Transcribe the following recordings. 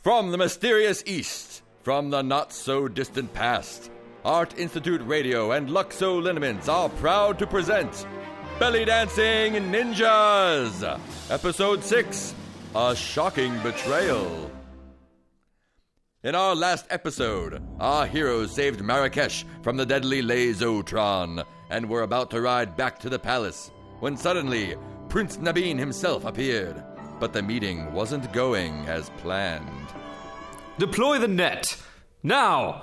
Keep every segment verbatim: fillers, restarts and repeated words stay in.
From the mysterious East, from the not-so-distant past, Art Institute Radio and Luxo Liniments are proud to present Belly Dancing Ninjas! Episode six, A Shocking Betrayal. In our last episode, our heroes saved Marrakesh from the deadly Lazotron and were about to ride back to the palace when suddenly Prince Nabin himself appeared. But the meeting wasn't going as planned. Deploy the net! Now!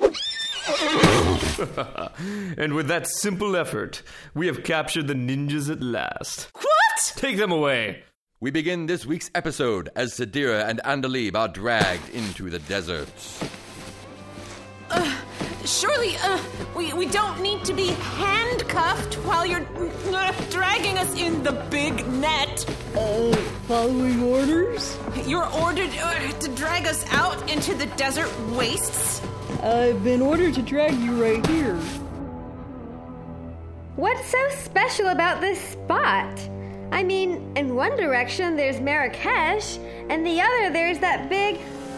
And with that simple effort, we have captured the ninjas at last. What? Take them away! We begin this week's episode as Sadira and Andalib are dragged into the deserts. Uh, surely, uh, we, we don't need to be handcuffed while you're uh, dragging us in the big net. Uh, following orders? You're ordered uh, to drag us out into the desert wastes? I've been ordered to drag you right here. What's so special about this spot? I mean, in one direction there's Marrakesh, and the other there's that big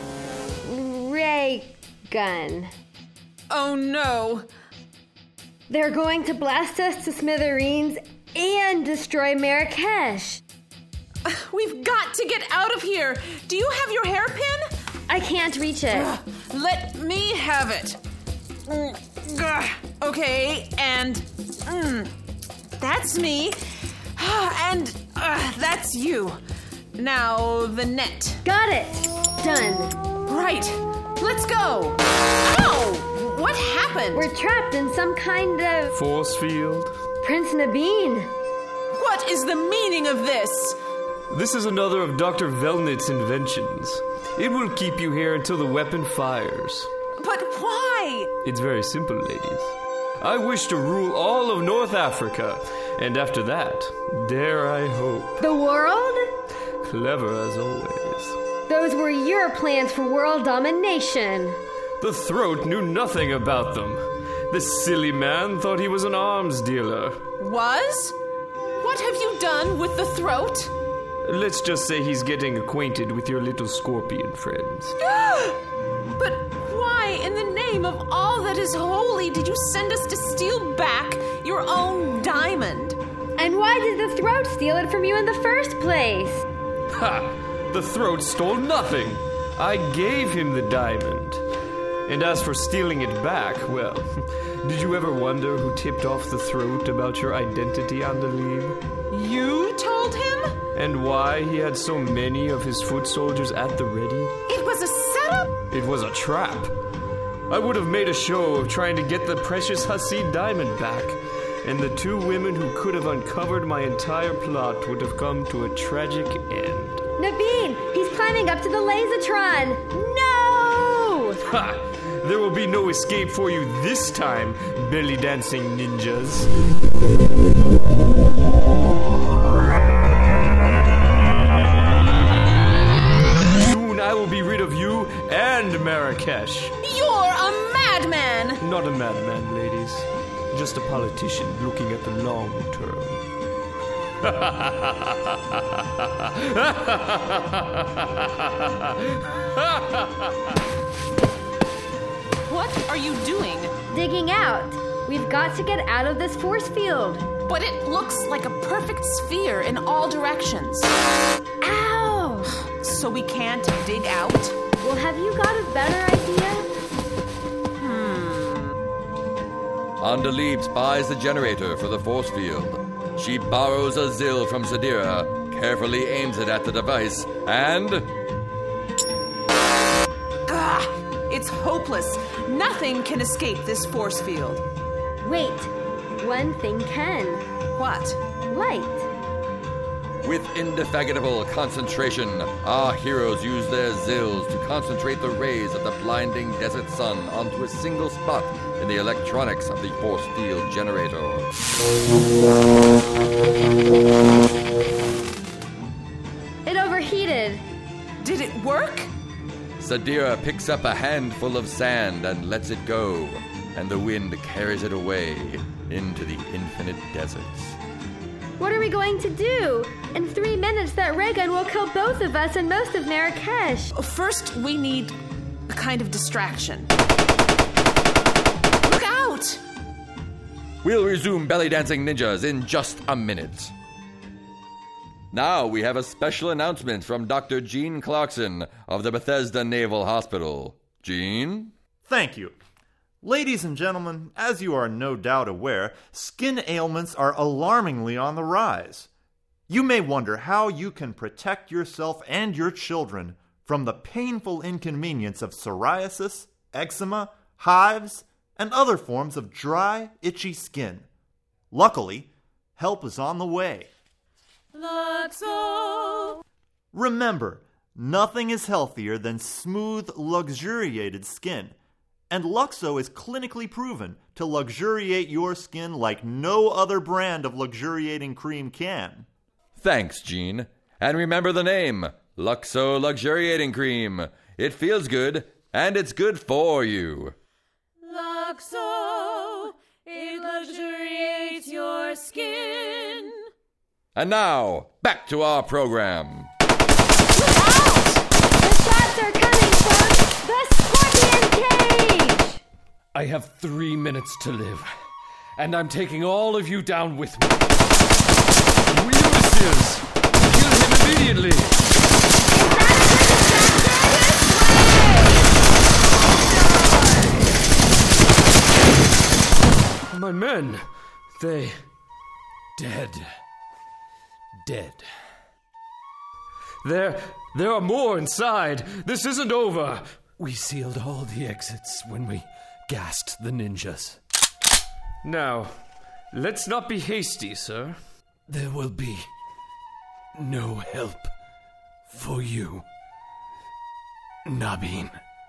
ray gun. Oh no. They're going to blast us to smithereens and destroy Marrakesh. We've got to get out of here. Do you have your hairpin? I can't reach it. Uh, let me have it. Mm, gah. Okay, and mm, that's me. And uh, that's you. Now the net. Got it. Done. Right. Let's go. Ow! What happened? We're trapped in some kind of... force field? Prince Nabin. What is the meaning of this? This is another of Doctor Velnit's inventions. It will keep you here until the weapon fires. But why? It's very simple, ladies. I wish to rule all of North Africa, and after that, dare I hope. The world? Clever as always. Those were your plans for world domination. The Throat knew nothing about them. This silly man thought he was an arms dealer. Was? What have you done with the Throat? Let's just say he's getting acquainted with your little scorpion friends. But why, in the name of all that is holy, did you send us to steal back your own diamond? And why did the Throat steal it from you in the first place? Ha! The Throat stole nothing. I gave him the diamond. And as for stealing it back, well, did you ever wonder who tipped off the Throat about your identity, Andalib? You told him? And why he had so many of his foot soldiers at the ready? It was a setup? It was a trap. I would have made a show of trying to get the precious Hasid diamond back, and the two women who could have uncovered my entire plot would have come to a tragic end. Nabin! He's climbing up to the Lazotron! No! Ha! There will be no escape for you this time, belly dancing ninjas. Soon I will be rid of you and Marrakesh. You're a madman! Not a madman, ladies. Just a politician looking at the long term. What are you doing? Digging out. We've got to get out of this force field. But it looks like a perfect sphere in all directions. Ow! So we can't dig out? Well, have you got a better idea? Hmm. Andalib spies the generator for the force field. She borrows a Zill from Sadira, carefully aims it at the device, and... Gah! It's hopeless. Nothing can escape this force field. Wait. One thing can. What? Light. With indefatigable concentration, our heroes use their Zills to concentrate the rays of the blinding desert sun onto a single spot in the electronics of the force field generator. It overheated. Did it work? Sadira picks up a handful of sand and lets it go, and the wind carries it away into the infinite deserts. What are we going to do? In three minutes, that ray gun will kill both of us and most of Marrakesh. First, we need a kind of distraction. Look out! We'll resume belly dancing ninjas in just a minute. Now we have a special announcement from Doctor Gene Clarkson of the Bethesda Naval Hospital. Gene? Thank you. Ladies and gentlemen, as you are no doubt aware, skin ailments are alarmingly on the rise. You may wonder how you can protect yourself and your children from the painful inconvenience of psoriasis, eczema, hives, and other forms of dry, itchy skin. Luckily, help is on the way. Luxo! Remember, nothing is healthier than smooth, luxuriated skin. And Luxo is clinically proven to luxuriate your skin like no other brand of luxuriating cream can. Thanks, Gene. And remember the name, Luxo Luxuriating Cream. It feels good, and it's good for you. Luxo, it luxuriates your skin. And now, back to our program. Look out! The shots are coming from the Scorpion Cage! I have three minutes to live, and I'm taking all of you down with me. Ulysses! Kill him immediately! Is that a distraction? My men, they... dead. Dead. There, there are more inside. This isn't over. We sealed all the exits when we gassed the ninjas. Now, let's not be hasty, sir. There will be no help for you, Nabin.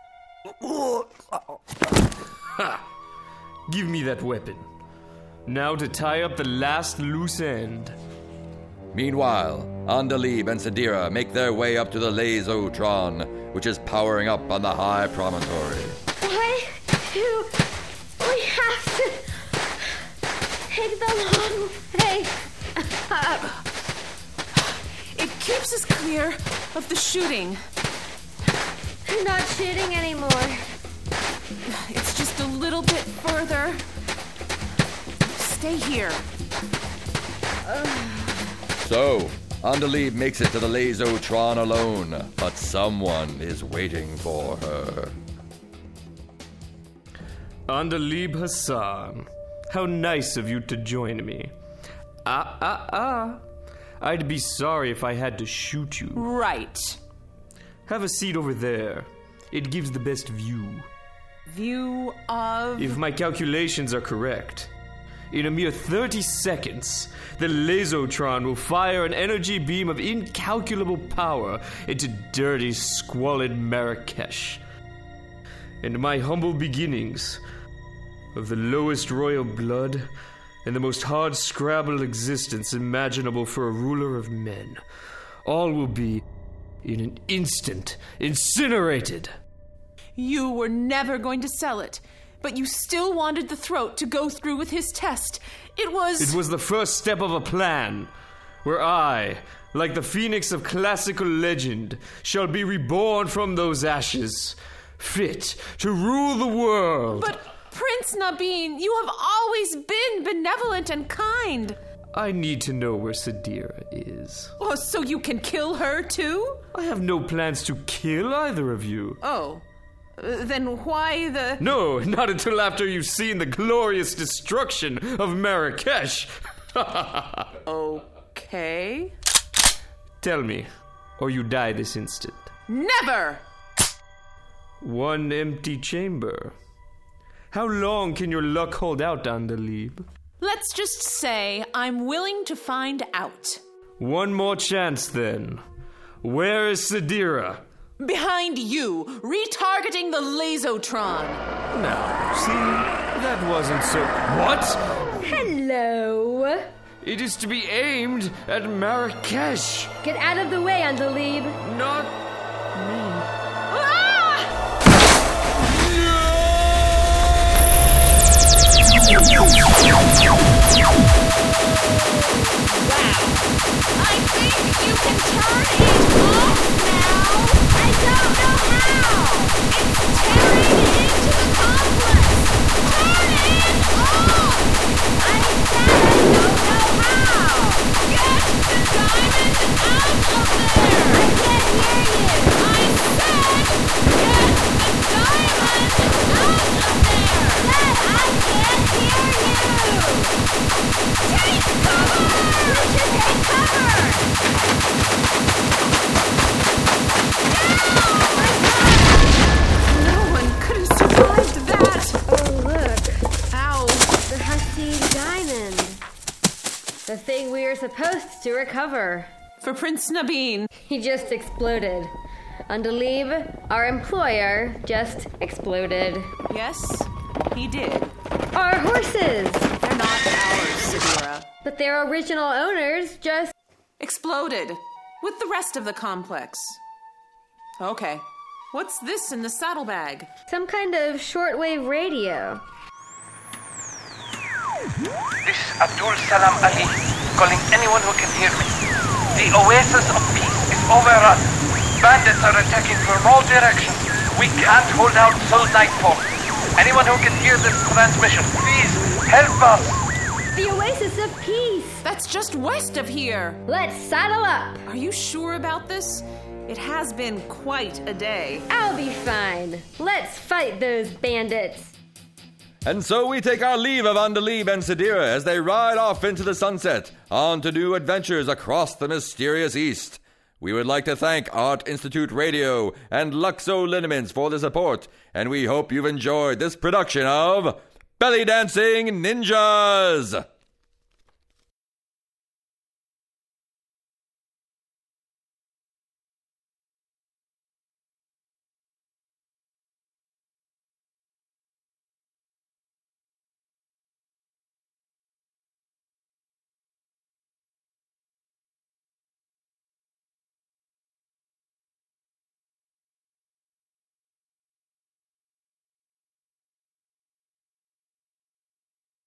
Ha! Give me that weapon. Now to tie up the last loose end. Meanwhile, Andalib and Sadira make their way up to the Lasotron, which is powering up on the high promontory. Why do we have to take the long way up? It keeps us clear of the shooting. I'm not shooting anymore. It's just a little bit further. Stay here. So, Andalib makes it to the Lasotron alone, but someone is waiting for her. Andalib Hassan, how nice of you to join me. Ah, ah, ah. I'd be sorry if I had to shoot you. Right. Have a seat over there. It gives the best view. View of... If my calculations are correct, in a mere thirty seconds, the Lasotron will fire an energy beam of incalculable power into dirty, squalid Marrakesh. And my humble beginnings, of the lowest royal blood and the most hard-scrabbled existence imaginable for a ruler of men, all will be, in an instant, incinerated. You were never going to sell it, but you still wanted the throat to go through with his test. It was... It was the first step of a plan, where I, like the phoenix of classical legend, shall be reborn from those ashes, fit to rule the world. But, Prince Nabin, you have always been benevolent and kind. I need to know where Sadira is. Oh, so you can kill her, too? I have no plans to kill either of you. Oh. Uh, then why the... No, not until after you've seen the glorious destruction of Marrakesh. Okay. Tell me, or you die this instant. Never! One empty chamber. How long can your luck hold out, Andalib? Let's just say I'm willing to find out. One more chance, then. Where is Sadira? Behind you, retargeting the Lasotron. Now, see, that wasn't so... What? Hello. It is to be aimed at Marrakesh. Get out of the way, Andalib. Not me. Wow. I think you can turn it off now. I don't know how. It's tearing into the complex. Turn it off. I said I don't know how. Get the diamond out of there. I can't hear you. I said get the diamond out of there. Dad, I can't hear you. Take cover. We should take cover. No one could have survived that. Oh, look. Ow. The Hassid diamond. The thing we are supposed to recover. For Prince Nabin. He just exploded. Undalib, our employer, just exploded. Yes, he did. Our horses! They're not ours, Sidora. But their original owners just... Exploded. With the rest of the complex. Okay. What's this in the saddlebag? some kind of shortwave radio. This is Abdul Salam Ali, calling anyone who can hear me. The Oasis of Peace is overrun. Bandits are attacking from all directions. We can't hold out till nightfall. Anyone who can hear this transmission, please help us. The Oasis of Peace! That's just west of here. Let's saddle up! Are you sure about this? It has been quite a day. I'll be fine. Let's fight those bandits. And so we take our leave of Andalib and Sidira as they ride off into the sunset on to new adventures across the mysterious East. We would like to thank Art Institute Radio and Luxo Liniments for the support, and we hope you've enjoyed this production of Belly Dancing Ninjas!